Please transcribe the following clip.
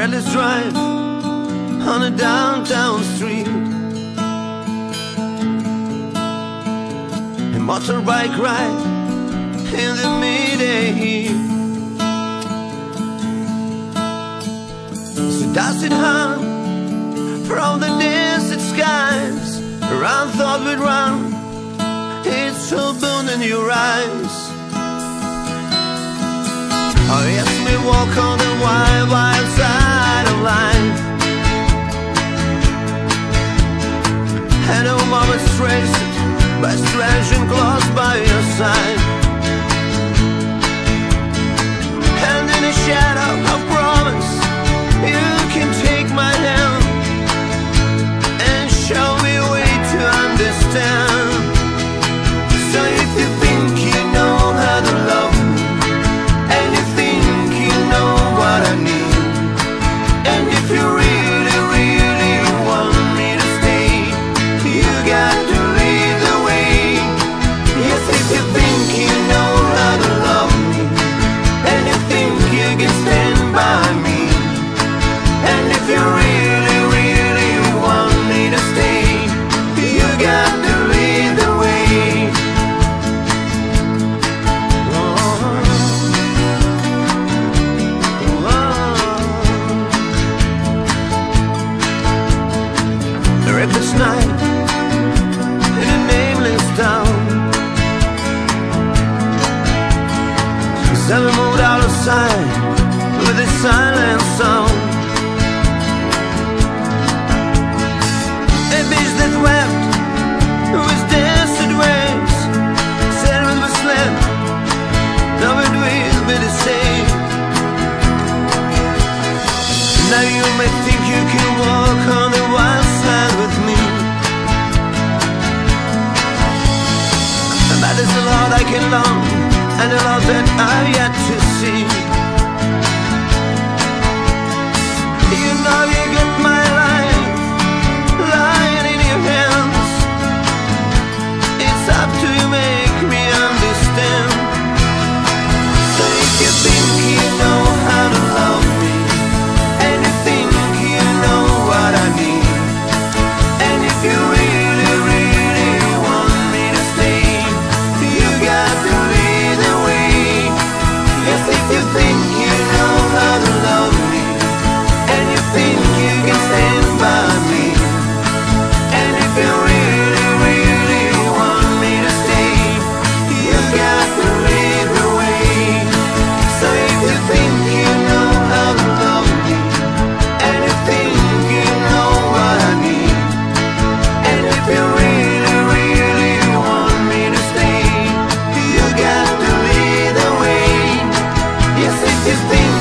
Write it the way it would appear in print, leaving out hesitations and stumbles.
reckless drive on a downtown street, a motorbike ride in the midday heat. So dusted hung from the desert skies, around thought we'd run, it's so boon in your eyes. Oh yes, we walk on the wild, wild side of life, and a moment stressed by strange and close by your side. And in the shadow of promise, you can take my hand and show me a way to understand. So if you think you know how to love me, and you think you know what I need, and if you really, really want me to stay, you got to lead the way. Yes, if you think you know how to love me, and you think you can stand by me, and if you really, really want me to stay, you got to lead the way. The reckless night in a nameless town, so we moved out of sight with a silent sound. A beach that wept with desert waves, said when we slept, now it will be the same. Now you may think you can walk on the wild side with me, and that is a lot I can learn, and a lot that I've yet to see. You know you got my life lying in your hands. It's up to you, make me understand. So if you think you know how to love me, and you think you know what I need, and if you really, really want me to stay, you got to lead the way. Yes, if you think you know how to love me, and you think you can stand by me, and if you really, really want me to stay, you got to lead the way. So if you think you know how to love me, and you think you know what I need, and if you really, really want me to stay, you got to lead the way. Yes, if you think